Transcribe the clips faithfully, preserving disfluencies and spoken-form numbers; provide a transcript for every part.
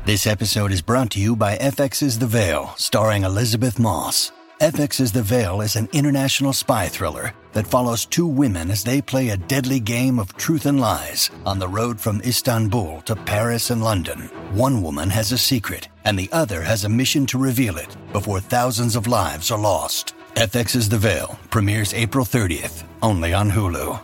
This episode is brought to you by F X's The Veil, starring Elizabeth Moss. F X's The Veil is an international spy thriller that follows two women as they play a deadly game of truth and lies on the road from Istanbul to Paris and London. One woman has a secret, and the other has a mission to reveal it before thousands of lives are lost. F X's The Veil premieres April thirtieth, only on Hulu.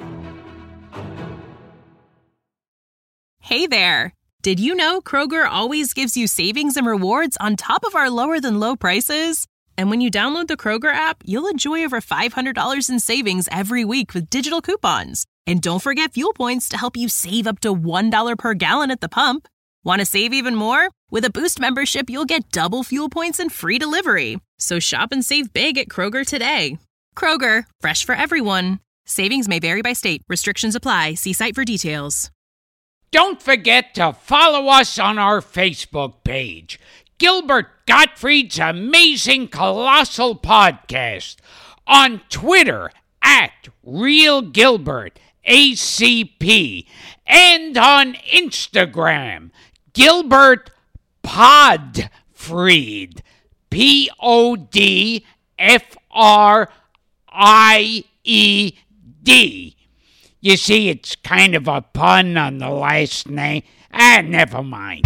Hey there! Did you know Kroger always gives you savings and rewards on top of our lower-than-low prices? And when you download the Kroger app, you'll enjoy over five hundred dollars in savings every week with digital coupons. And don't forget fuel points to help you save up to one dollar per gallon at the pump. Want to save even more? With a Boost membership, you'll get double fuel points and free delivery. So shop and save big at Kroger today. Kroger, fresh for everyone. Savings may vary by state. Restrictions apply. See site for details. Don't forget to follow us on our Facebook page, Gilbert Gottfried's Amazing Colossal Podcast, on Twitter at Real Gilbert A C P, and on Instagram, Gilbert Podfried, P O D F R I E D. You see, it's kind of a pun on the last name. Ah, never mind.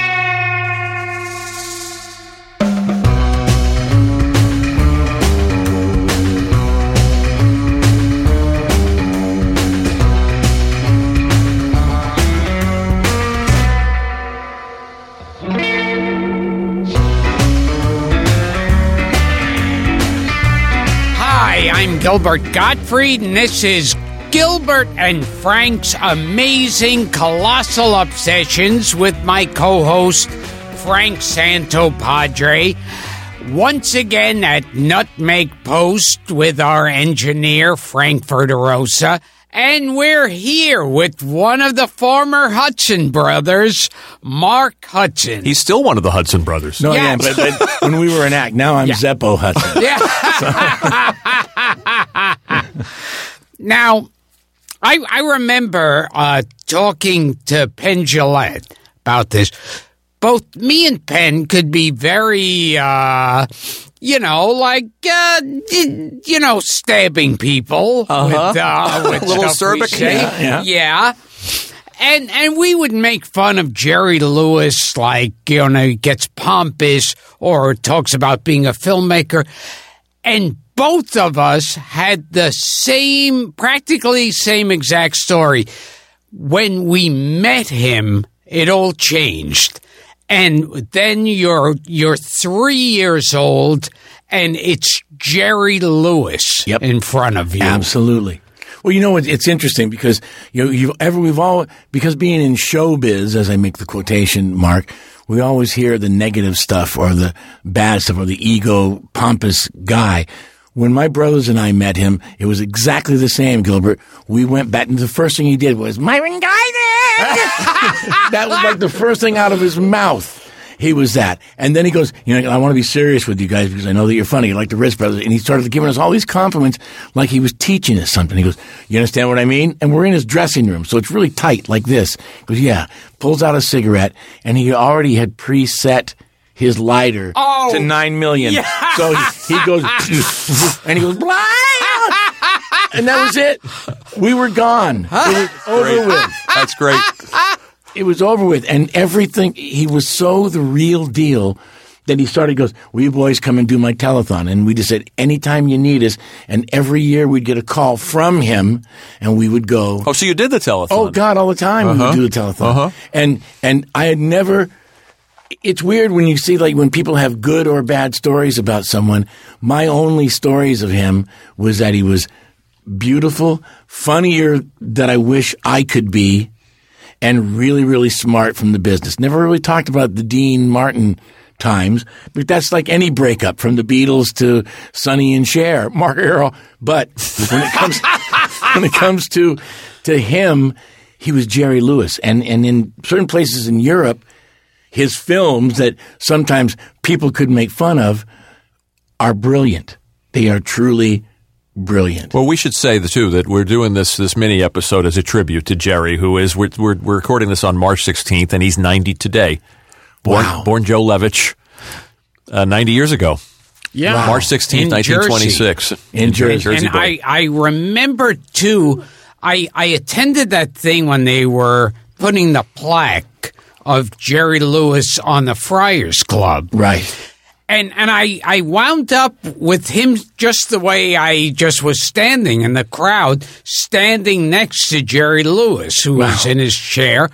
Hi, I'm Gilbert Gottfried, and this is Gilbert and Frank's Amazing Colossal Obsessions with my co-host, Frank Santopadre. Once again at Nutmeg Post with our engineer, Frank Verderosa. And we're here with one of the former Hudson brothers, Mark Hudson. He's still one of the Hudson brothers. No, Yeah. yeah, but, but when we were in ACT, now I'm Yeah. Zeppo Hudson. Yeah. Now, I, I remember uh, talking to Penn Jillette about this. Both me and Penn could be very, uh, you know, like, uh, you know, stabbing people Uh-huh. with, uh, with A little stuff we acerbic? say. Yeah, yeah. Yeah. And and we would make fun of Jerry Lewis, like, you know, he gets pompous or talks about being a filmmaker. And both of us had the same, practically same exact story. When we met him, it all changed. And then you're you're three years old, and it's Jerry Lewis Yep. in front of you. Absolutely. Well, you know, it, it's interesting because you know, you've ever we've all because being in showbiz, as I make the quotation mark, we always hear the negative stuff or the bad stuff or the ego pompous guy. When my brothers and I met him, it was exactly the same, Gilbert. We went back, and the first thing he did was, Myron Guyton! That was like the first thing out of his mouth. He was that. And then he goes, you know, I want to be serious with you guys because I know that you're funny. You're like the Ritz Brothers. And he started giving us all these compliments like he was teaching us something. He goes, you understand what I mean? And we're in his dressing room, so it's really tight like this. He goes, yeah. Pulls out a cigarette, and he already had preset his lighter Oh, to nine million. yeah. So he, he goes, and he goes, Blind! And that was it. We were gone. It was over Great. with. That's great. It was over with. And everything, he was so the real deal that he started, goes, will you boys come and do my telethon? And we just said, anytime you need us. And every year we'd get a call from him, and we would go. Oh, so you did the telethon? Oh, God, all the time we Uh-huh. would do the telethon. Uh-huh. And, and I had never... It's weird when you see, like, when people have good or bad stories about someone. My only stories of him was that he was beautiful, funnier than I wish I could be, and really, really smart from the business. Never really talked about the Dean Martin times, but that's like any breakup from the Beatles to Sonny and Cher, Mark Arrow. But when it comes when it comes to to him, he was Jerry Lewis, and and in certain places in Europe, his films that sometimes people could make fun of are brilliant. They are truly brilliant. Well, we should say, too, that we're doing this this mini episode as a tribute to Jerry, who is, we're, we're, we're recording this on March sixteenth, and he's ninety today. Born, Wow. born Joe Levitch uh, ninety years ago. Yeah. Wow. March sixteenth, In nineteen twenty-six. Jersey. In Jersey. Jersey And boy. I, I remember, too, I, I attended that thing when they were putting the plaque of Jerry Lewis on the Friars Club. Right. And and I, I wound up with him just the way I just was standing in the crowd, standing next to Jerry Lewis, who was Wow. in his chair.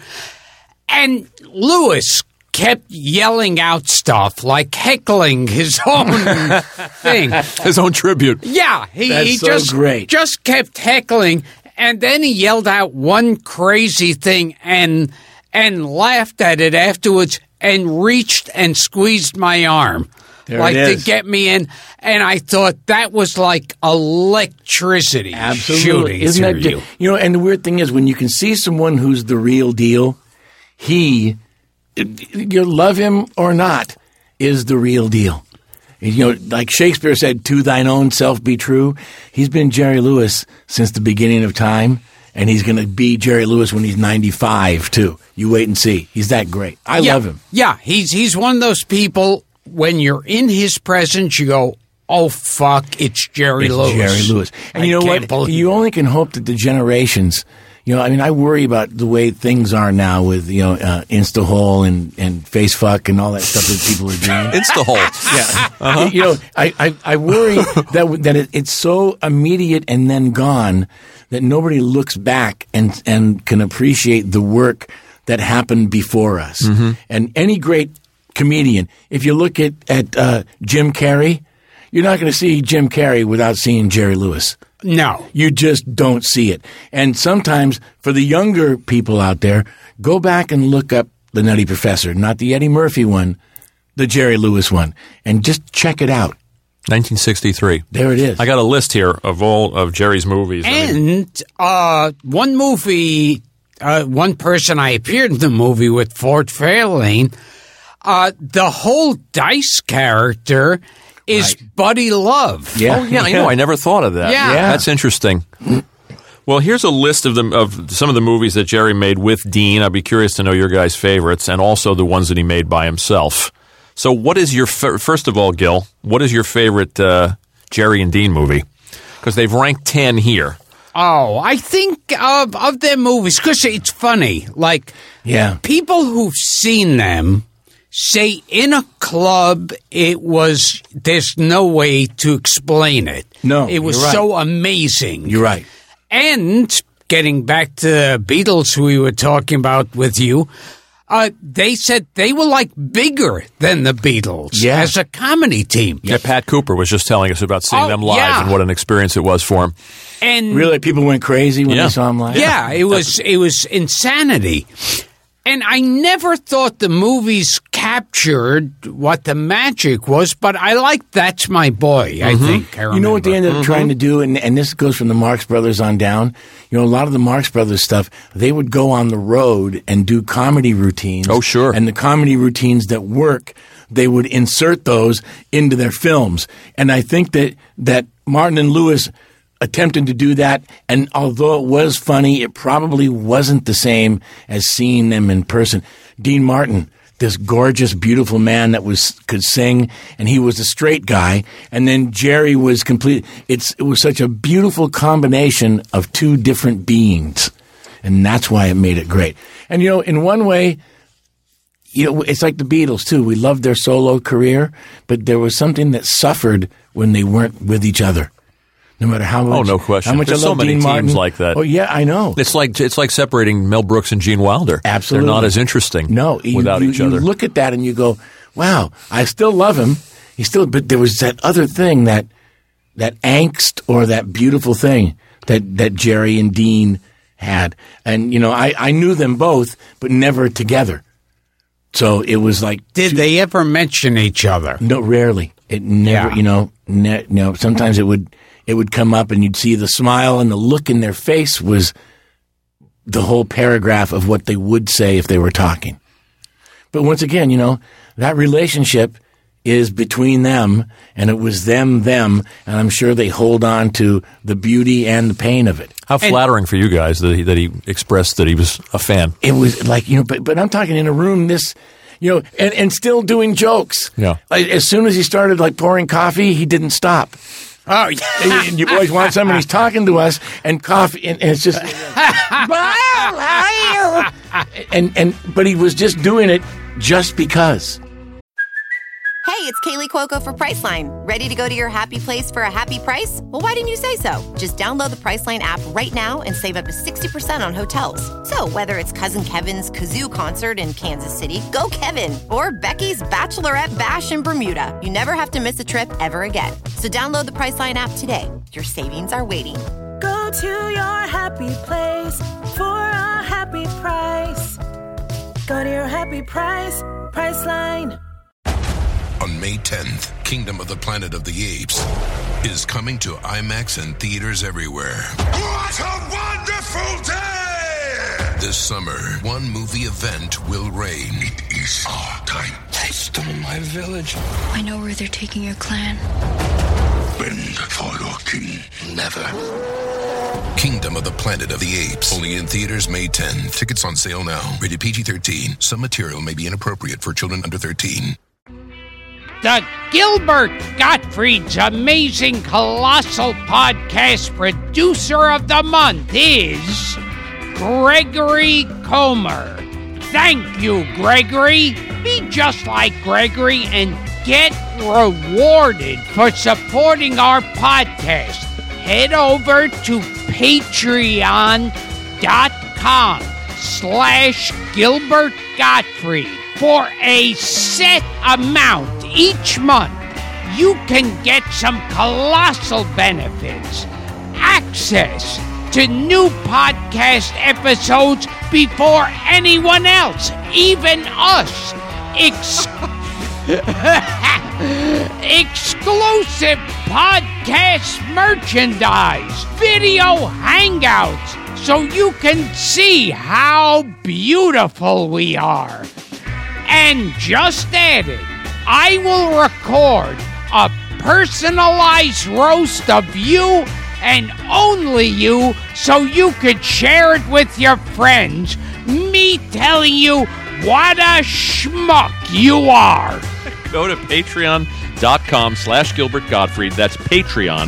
And Lewis kept yelling out stuff, like heckling his own thing. His own tribute. Yeah, he, That's he so just, great. just kept heckling. And then he yelled out one crazy thing and and laughed at it afterwards and reached and squeezed my arm. There like it to is. get me in, and I thought that was like electricity Absolutely. shooting Isn't through that you. di- you know, and the weird thing is when you can see someone who's the real deal, he, you love him or not, is the real deal. You know, like Shakespeare said, to thine own self be true. He's been Jerry Lewis since the beginning of time, and he's going to be Jerry Lewis when he's ninety-five, too. You wait and see. He's that great. I yeah, love him. Yeah, he's he's one of those people. When you're in his presence, you go, "Oh fuck, it's Jerry It's Lewis." Jerry Lewis. And I you know can't what? believe You it. only can hope that the generations, you know, I mean, I worry about the way things are now with, you know, uh, Instahole and, and Facefuck and all that stuff that people are doing. Instahole. Yeah. Uh-huh. You know, I, I, I worry that that it, it's so immediate and then gone that nobody looks back and, and can appreciate the work that happened before us. Mm-hmm. And any great comedian, if you look at, at uh, Jim Carrey, you're not going to see Jim Carrey without seeing Jerry Lewis. No. You just don't see it. And sometimes for the younger people out there, go back and look up The Nutty Professor, not the Eddie Murphy one, the Jerry Lewis one, and just check it out. nineteen sixty-three. There it is. I got a list here of all of Jerry's movies. I mean, And uh, one movie, uh, one person I appeared in the movie with, Ford Fairlane, uh, the whole Dice character is Buddy Love. Yeah. oh, yeah, I know. I never thought of that. Yeah. Yeah. That's interesting. Well, here's a list of them of some of the movies that Jerry made with Dean. I'd be curious to know your guys' favorites, and also the ones that he made by himself. So, what is your f- first of all, Gil? What is your favorite uh, Jerry and Dean movie? Because they've ranked ten here. Oh, I think of, of their movies, because it's funny. Like, Yeah. people who've seen them say in a club it was, there's no way to explain it. No, It was you're right. so amazing. You're right. And getting back to the Beatles, who we were talking about with you, uh, they said they were like bigger than the Beatles Yeah. as a comedy team. Yeah, Pat Cooper was just telling us about seeing Oh, them live yeah. and what an experience it was for him. And Really, people went crazy when Yeah. they saw him live? yeah, it was it was insanity. And I never thought the movies captured what the magic was, but I like That's My Boy, I think. I You know what they remember. ended up trying to do, and, and this goes from the Marx Brothers on down. You know, a lot of the Marx Brothers stuff, they would go on the road and do comedy routines. Oh, sure. And the comedy routines that work, they would insert those into their films. And I think that, that Martin and Lewis attempted to do that, and although it was funny, it probably wasn't the same as seeing them in person. Dean Martin, this gorgeous, beautiful man that was could sing, and he was a straight guy, and then Jerry was complete. It's it was such a beautiful combination of two different beings, and that's why it made it great. And you know, in one way, you know, it's like the Beatles too. We loved their solo career, but there was something that suffered when they weren't with each other. No matter how much, Oh, no question. How much There's I so love many Dean teams Martin. like that. Oh yeah, I know. It's like it's like separating Mel Brooks and Gene Wilder. Absolutely, They're not as interesting. No, you, without you, each other. You look at that and you go, "Wow, I still love him. He still." But there was that other thing, that that angst or that beautiful thing that that Jerry and Dean had, and you know, I I knew them both, but never together. So it was like Did they ever mention each other? no, rarely. It never, Yeah. you know, ne- you know. Sometimes it would it would come up, and you'd see the smile and the look in their face was the whole paragraph of what they would say if they were talking. But once again, you know, that relationship is between them, and it was them, them, and I'm sure they hold on to the beauty and the pain of it. How flattering for you guys that he, that he expressed that he was a fan. It was like, you know, but, but I'm talking in a room this, You know, and, and still doing jokes. Yeah. Like, as soon as he started like pouring coffee, he didn't stop. Oh, yeah. And, and you boys want some, and he's talking to us, and coffee, and, and it's just, and and but he was just doing it just because. Hey, it's Kaylee Cuoco for Priceline. Ready to go to your happy place for a happy price? Well, why didn't you say so? Just download the Priceline app right now and save up to sixty percent on hotels. So whether it's Cousin Kevin's Kazoo Concert in Kansas City, go Kevin, or Becky's Bachelorette Bash in Bermuda, you never have to miss a trip ever again. So download the Priceline app today. Your savings are waiting. Go to your happy place for a happy price. Go to your happy price, Priceline. On May tenth, Kingdom of the Planet of the Apes is coming to IMAX and theaters everywhere. What a wonderful day! This summer, one movie event will reign. It is our time. They stole my village. I know where they're taking your clan. Bend for your king. Never. Kingdom of the Planet of the Apes. Only in theaters May tenth. Tickets on sale now. Rated P G thirteen. Some material may be inappropriate for children under thirteen. The Gilbert Gottfried's Amazing Colossal Podcast Producer of the Month is Gregory Comer. Thank you, Gregory. Be just like Gregory and get rewarded for supporting our podcast. Head over to patreon.com slash Gilbert Gottfried. For a set amount each month, you can get some colossal benefits. Access to new podcast episodes before anyone else, even us. Ex- exclusive podcast merchandise, video hangouts, so you can see how beautiful we are. And just added, I will record a personalized roast of you and only you so you could share it with your friends. Me telling you what a schmuck you are. Go to patreon.com slash Gilbert Gottfried. That's Patreon,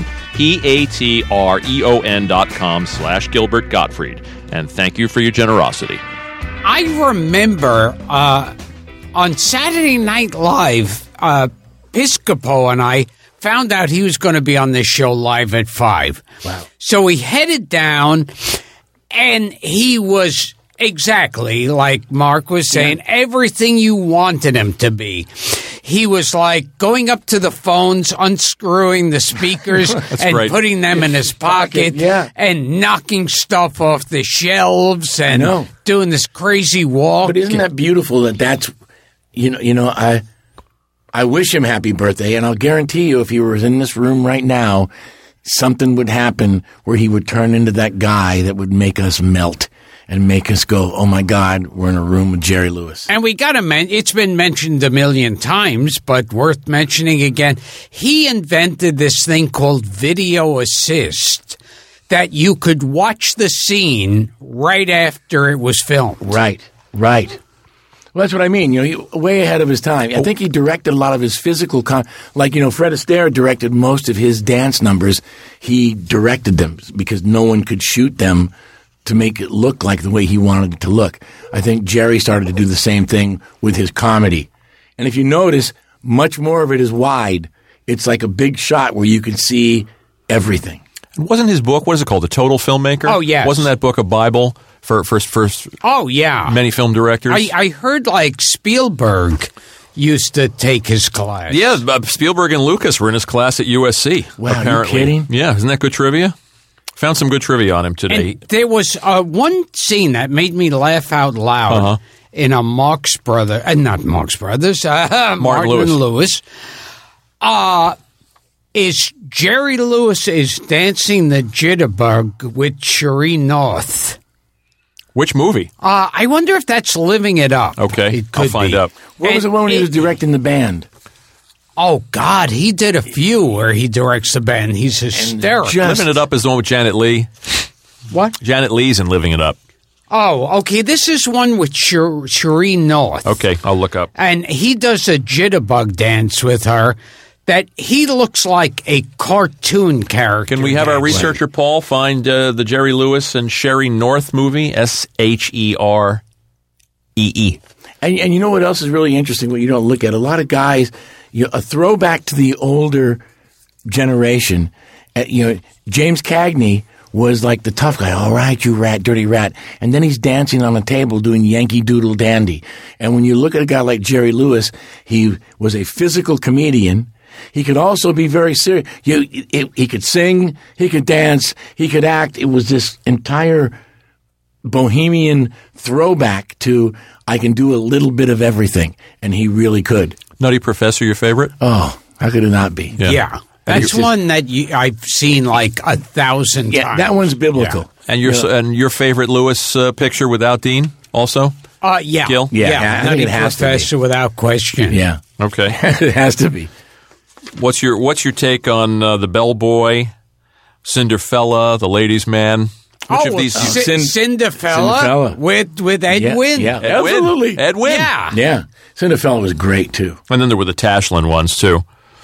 P-A-T-R-E-O-N dot com slash Gilbert Gottfried. And thank you for your generosity. I remember uh, on Saturday Night Live, uh, Piscopo and I found out he was going to be on this show live at five. Wow. So he headed down, and he was exactly like Mark was saying, yeah. everything you wanted him to be. He was like going up to the phones, unscrewing the speakers and right. putting them in his pocket, yeah. and knocking stuff off the shelves and doing this crazy walk. But isn't that beautiful that that's, you know, you know, I I wish him happy birthday, and I'll guarantee you if he was in this room right now, something would happen where he would turn into that guy that would make us melt and make us go, oh, my God, we're in a room with Jerry Lewis. And we got to mention, it's been mentioned a million times, but worth mentioning again, he invented this thing called Video Assist that you could watch the scene right after it was filmed. Right, right. Well, that's what I mean. You know, he, way ahead of his time. I think he directed a lot of his physical, con- like, you know, Fred Astaire directed most of his dance numbers. He directed them because no one could shoot them to make it look like the way he wanted it to look. I think Jerry started to do the same thing with his comedy. And if you notice, much more of it is wide. It's like a big shot where you can see everything. Wasn't his book, what is it called, The Total Filmmaker? Oh, yes. Wasn't that book a Bible for, for, for oh, yeah. many film directors? I, I heard, like, Spielberg used to take his class. Yeah, Spielberg and Lucas were in his class at U S C. Wow, apparently. are you kidding? Yeah, isn't that good trivia? Found some good trivia on him today. And there was uh, one scene that made me laugh out loud uh-huh. in a Marx Brothers, uh, not Marx Brothers, uh, Martin, Martin Lewis. Lewis. Uh, is Jerry Lewis is dancing the jitterbug with Sheree North. Which movie? Uh, I wonder if that's Living It Up. Okay, it could I'll find be. out. What and was the one when he was directing the band? Oh, God, he did a few where he directs the band. He's hysterical. Just, Living It Up is the one with Janet Leigh. What? Janet Leigh's in Living It Up. Oh, okay. This is one with Sher- Shereen North. Okay, I'll look up. And he does a jitterbug dance with her that he looks like a cartoon character. Can we have our dance. researcher, Paul, find uh, the Jerry Lewis and Sherry North movie? S H E R E E. And, and you know what else is really interesting, what you don't look at? A lot of guys, you know, a throwback to the older generation, uh, you know, James Cagney was like the tough guy. All right, you rat, dirty rat. And then he's dancing on a table doing Yankee Doodle Dandy. And when you look at a guy like Jerry Lewis, he was a physical comedian. He could also be very serious. You, it, he could sing, he could dance, he could act. It was this entire bohemian throwback to I can do a little bit of everything. And he really could. Nutty Professor, your favorite? Oh, how could it not be? Yeah. yeah. That's one that you, I've seen like a thousand yeah, times. That one's biblical. Yeah. And your yeah. and your favorite Lewis uh, picture without Dean also? Uh, yeah. Gil? Yeah, yeah. yeah I Nutty think it has Professor to be. without question. Yeah. Okay. It has to be. What's your What's your take on uh, the Bellboy, Cinderfella, the Ladies' Man? Which oh, of these? Uh, you, C- Cinderfella, Cinderfella with with Ed yeah, Wynn. Yeah, Ed absolutely. Wynn. Ed Wynn. Yeah, yeah. Cinderfella was great too. And then there were the Tashlin ones too.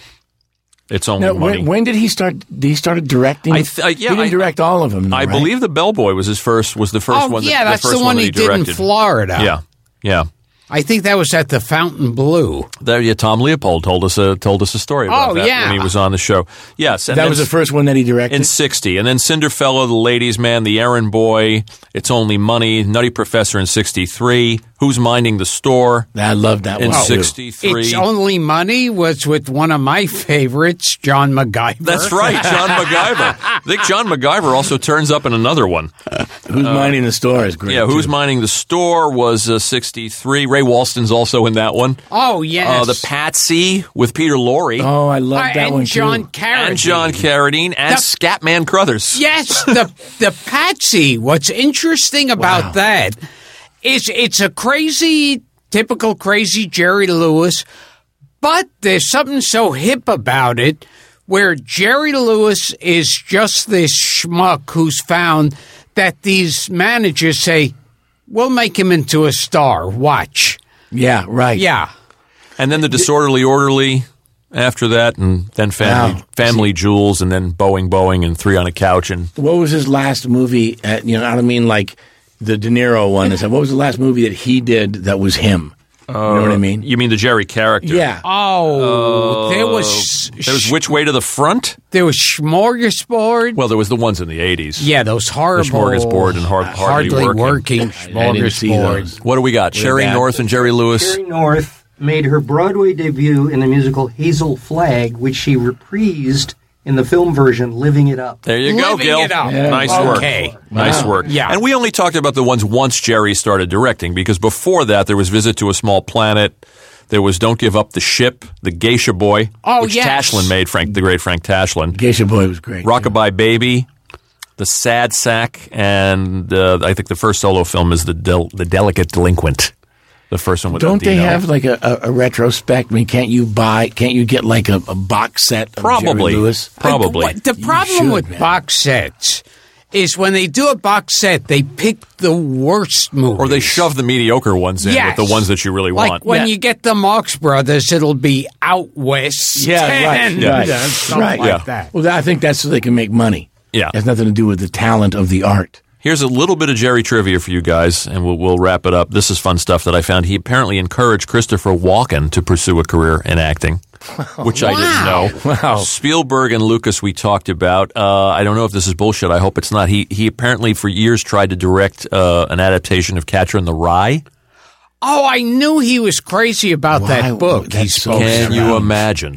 It's only now, money. When, when did he start? Did he started directing? I th- uh, yeah, he didn't I, direct all of them. Though, I right? believe the Bellboy was his first. Was the first oh, one? That, yeah, that's the, first the one, one he, he did directed. in Florida. Yeah, yeah. I think that was at the Fountain Blue. There, yeah, Tom Leopold told us a told us a story about oh, that yeah. when he was on the show. Yes, and that was the first one that he directed in sixty, and then Cinderfella, the Ladies' Man, the Errand Boy, It's Only Money, Nutty Professor in sixty-three, Who's Minding the Store? I love that in one. In sixty-three, It's Only Money was with one of my favorites, John MacGyver. That's right, John MacGyver. I think John MacGyver also turns up in another one. Uh, who's uh, Minding the Store is great. Yeah, Who's too. Minding the Store was uh, sixty-three. Ray Walston's also in that one. Oh, yes. Uh, the Patsy with Peter Lorre. Oh, I love uh, that and one John too. Carradine. And John Carradine and the, Scatman Crothers. Yes, the the Patsy. What's interesting about wow. that is it's a crazy, typical crazy Jerry Lewis, but there's something so hip about it where Jerry Lewis is just this schmuck who's found that these managers say, we'll make him into a star. Watch. Yeah, right. Yeah. And then the Disorderly Orderly after that, and then Family wow. Family See, Jewels, and then Boeing Boeing, and Three on a Couch. And what was his last movie? At, you know, I don't mean like the De Niro one. What was the last movie that he did that was him? Uh, you know what I mean? You mean the Jerry character? Yeah. Oh, uh, there was... There was Which Way to the Front? There was Smorgasbord. Well, there was the ones in the eighties. Yeah, those horrible... The Smorgasbord and hard, Hardly, hardly Working. working Smorgasbord. What do we got? Sherry North and Jerry Lewis? Sherry North made her Broadway debut in the musical Hazel Flag, which she reprised in the film version, Living It Up. There you go, Living Gil. It Up. Yeah. Nice okay. work. Wow. Nice work. Yeah. And we only talked about the ones once Jerry started directing, because before that there was Visit to a Small Planet. There was Don't Give Up the Ship, The Geisha Boy, oh, which yes. Tashlin made, Frank, the great Frank Tashlin. Geisha Boy was great. Rockabye too. Baby, The Sad Sack, and uh, I think the first solo film is The Del- The Delicate Delinquent. The first one with Don't they Dino. have like a, a, a retrospect? I mean, can't you buy? Can't you get like a, a box set of Probably. Jerry Lewis? Probably. Like, the problem should, with man. box sets is when they do a box set, they pick the worst movies. Or they shove the mediocre ones in yes. with the ones that you really like want. when Yeah. you get the Marx Brothers, it'll be Out West. Yeah, right. and Yeah. uh, stuff Right. like Yeah. that. Well, I think that's so they can make money. Yeah. It has nothing to do with the talent of the art. Here's a little bit of Jerry trivia for you guys, and we'll, we'll wrap it up. This is fun stuff that I found. He apparently encouraged Christopher Walken to pursue a career in acting, which I didn't know. Wow. Spielberg and Lucas we talked about. Uh, I don't know if this is bullshit. I hope it's not. He he apparently for years tried to direct uh, an adaptation of Catcher in the Rye. Oh, I knew he was crazy about Why? that book. That's He so spoke Can strange. you imagine?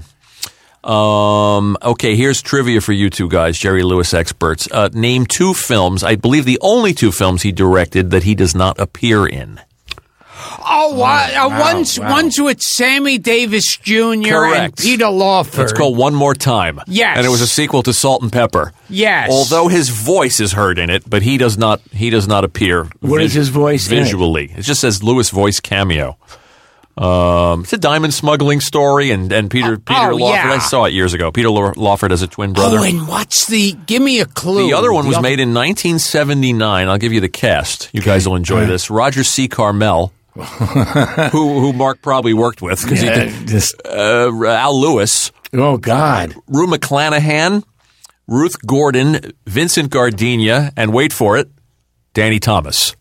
Um, okay, here's trivia for you two guys, Jerry Lewis experts. Uh, name two films, I believe the only two films he directed that he does not appear in. Oh, wow. uh, wow, one's, wow. one's with Sammy Davis Junior and Correct. Peter Lawford. It's called One More Time. Yes. And it was a sequel to Salt and Pepper. Yes. Although his voice is heard in it, but he does not he does not appear What is his voice in it? visually. It? It just says Lewis voice cameo. Um, it's a diamond smuggling story, and, and Peter Peter oh, Lawford. yeah. I saw it years ago. Peter Law- Lawford has a twin brother. Oh, and what's the? Give me a clue. The other one was The made in nineteen seventy-nine. I'll give you the cast. You guys will enjoy Right. this. Roger C. Carmel, who who Mark probably worked with because Yeah, he did. just- Uh, Al Lewis, Oh, God. Rue McClanahan, Ruth Gordon, Vincent Gardenia, and wait for it, Danny Thomas.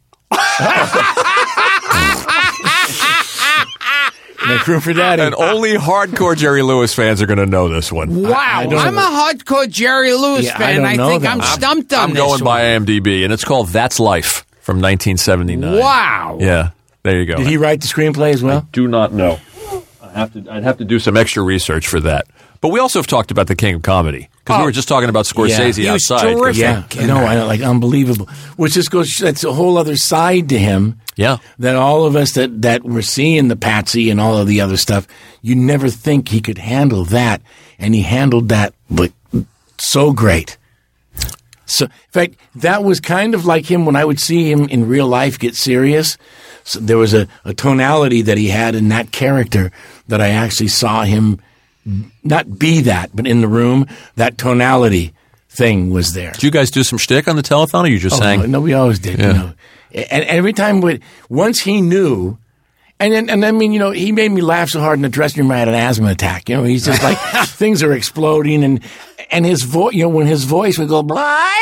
Make room for Daddy. And only hardcore Jerry Lewis fans are going to know this one. Wow, I don't I'm know. a hardcore Jerry Lewis Yeah, I fan. don't I, know think that. I'm I'm- stumped on I'm this going by one. IMDb, and it's called That's Life from nineteen seventy-nine. Wow. Yeah, there you go. Did he write the screenplay as well? Do not know. I have to. I'd have to do some extra research for that. But we also have talked about the King of Comedy because we Oh. were just talking about Scorsese He was outside. terrific. Yeah, in no, that. I know, like unbelievable. Which just goes, that's a whole other side to him. Yeah. That all of us that, that were seeing the Patsy and all of the other stuff, you never think he could handle that. And he handled that but so great. So, in fact, that was kind of like him when I would see him in real life get serious. So there was a, a tonality that he had in that character that I actually saw him not be that, but in the room, that tonality thing was there. Did you guys do some shtick on the telethon, or you just Oh, sang? no, no, we always did. Yeah. You know. And every time, we, once he knew, and then, and I mean, you know, he made me laugh so hard in the dressing room I had an asthma attack. You know, he's just like, things are exploding, and and his voice, you know, when his voice would go, blah,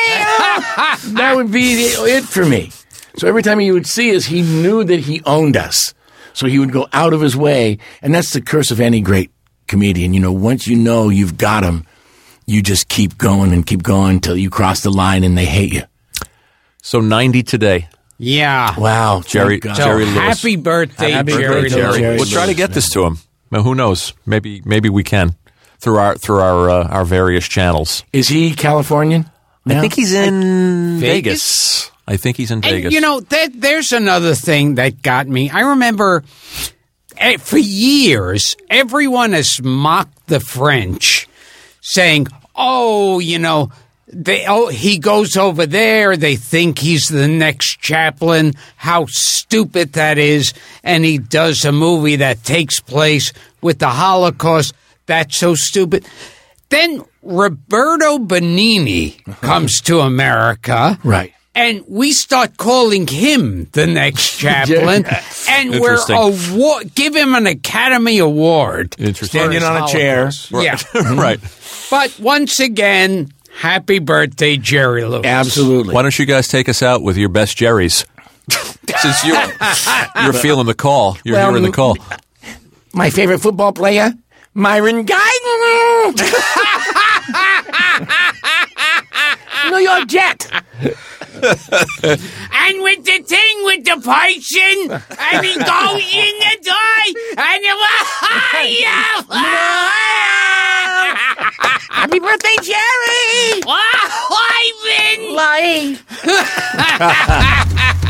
that would be it for me. So every time he would see us, he knew that he owned us. So he would go out of his way, and that's the curse of any great comedian. You know, once you know you've got him, you just keep going and keep going until you cross the line and they hate you. So ninety today. Yeah. Wow, Jerry- thank God. So Jerry Lewis. happy birthday, Happy Jerry. birthday, Lewis. Jerry. We'll try to Lewis, get this to him. Now, who knows? Maybe maybe we can through our through our uh, our various channels. Is he Californian? I now? think he's in Vegas? Vegas. I think he's in And, Vegas. you know, that, there's another thing that got me. I remember eh, for years, everyone has mocked the French, saying, oh, you know, they, oh, he goes over there. They think he's the next Chaplin. How stupid that is. And he does a movie that takes place with the Holocaust. That's so stupid. Then Roberto Benigni comes to America. Right. And we start calling him the next Chaplin, and we're Interesting. award- give him an Academy Award. Interesting. Standing on a chair. Yeah. right. But once again, happy birthday, Jerry Lewis. Absolutely. Why don't you guys take us out with your best Jerry's? Since you you're feeling the call, you're Well, hearing the call. My favorite football player, Myron Guyton. New York Jet. And with the thing with the person, and he goes in the door, and it Happy birthday, Jerry. Ivan! Life.